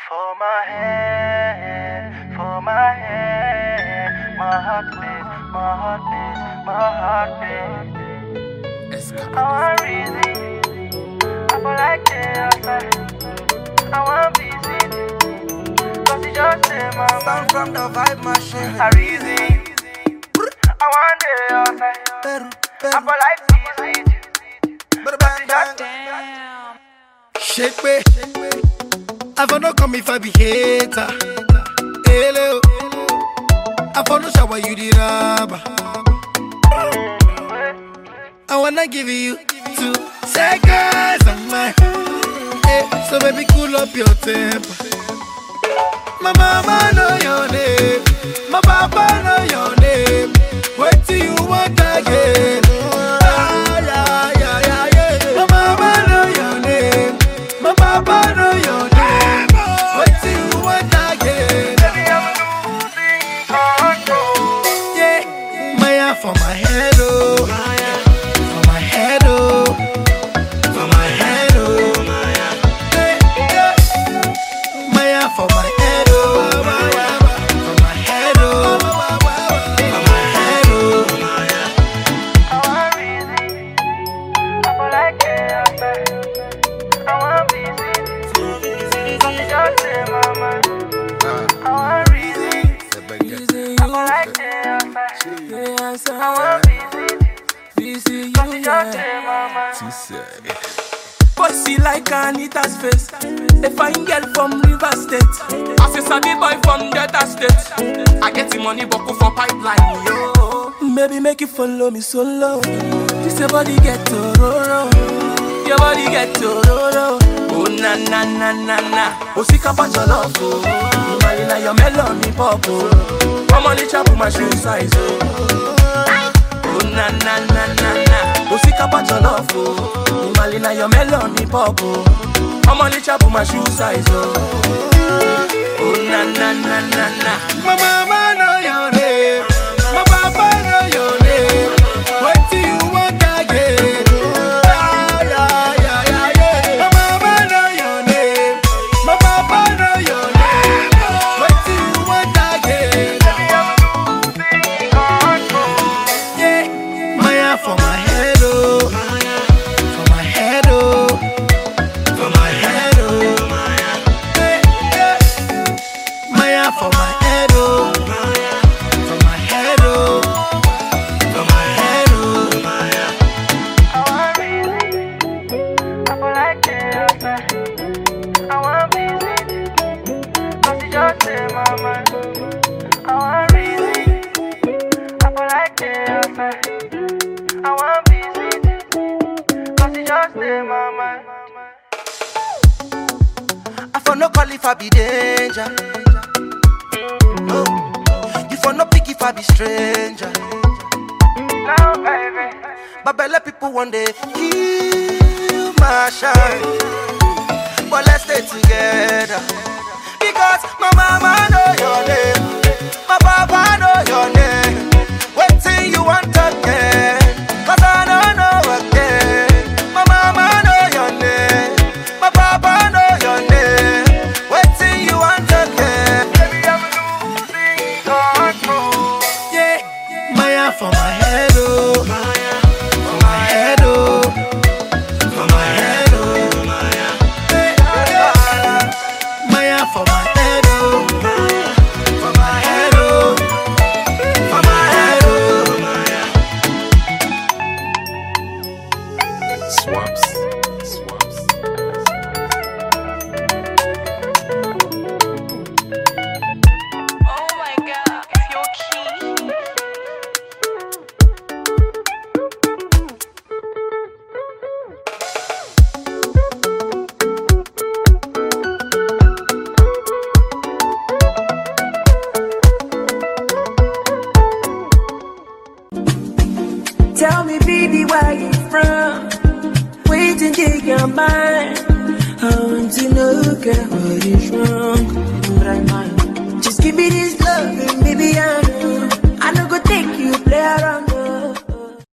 For my head, my heart beats, my heart beats. I want reason, I feel like the outside. I want visit, cause it just say my sound from the vibe machine. I reason, I want the outside. I feel like visit, cause it just Damn. Shake me, I for no come if I be hater. Hello, I for no shower you the rubber. I wanna give you 2 seconds of my so baby cool up your temper. My mama know your name, my papa know your name. Wait till you want again. My mama know your name, my papa know your name. Wait till you want again. Yeah, Maya for my head, oh. For my head, oh. For my head, oh. Maya for my head, oh. For my head, oh. For my head, oh. I want reason, I feel like the outside. I want visit, cause it just say my mind. I want reason, I feel like the outside. I want visit, cause it just say my mind. Pussy like Anita's face. A fine girl from River State. As a sabi boy from Delta State. I get the money buckle for pipeline, yo. Baby, make you follow me solo. This your body get to roro. Your body get to roro. Oh na na na na na. Oh see kapa jollof. Marina your melon pop. Come on, chop my shoe size. Oh na na na na na. Oh see kapa jollof. Marina your melon pop. Come on, chop my shoe size. Oh na na na na na. My mama know your name, my papa know your name. Wait till you want again. My mama know your name, my papa know your name. Wait till you want again. Yeah, Maya for my head, oh. For my head, oh. For my head, oh. Maya for my head, oh. For my head, oh. For my head, oh. I want reason, I feel like the outside. I want visit, cause it just say my mind. I want reason, I feel like the outside. I want visit, cause it just say my mind. I for no call if I be danger. No, you for no pick if I be stranger. Now, baby, But belle people one day kill my shine. But let's stay together. Because my mama know your name, my papa know your name. Wait till you want again, cause I don't know again. My mama know your name, my papa know your name. Wait till you want again. baby, I'm losing control. Yeah, Maya for my head, oh. For my head, oh. For my head, oh. Maya for my head, oh. For my head, oh. For my head, oh. Swaps. Oh my god, it's your key. Tell me, baby, where you from? Wait and take your mind. I want to know, girl, what is wrong? Just give me this love, and baby, I know go take you play around.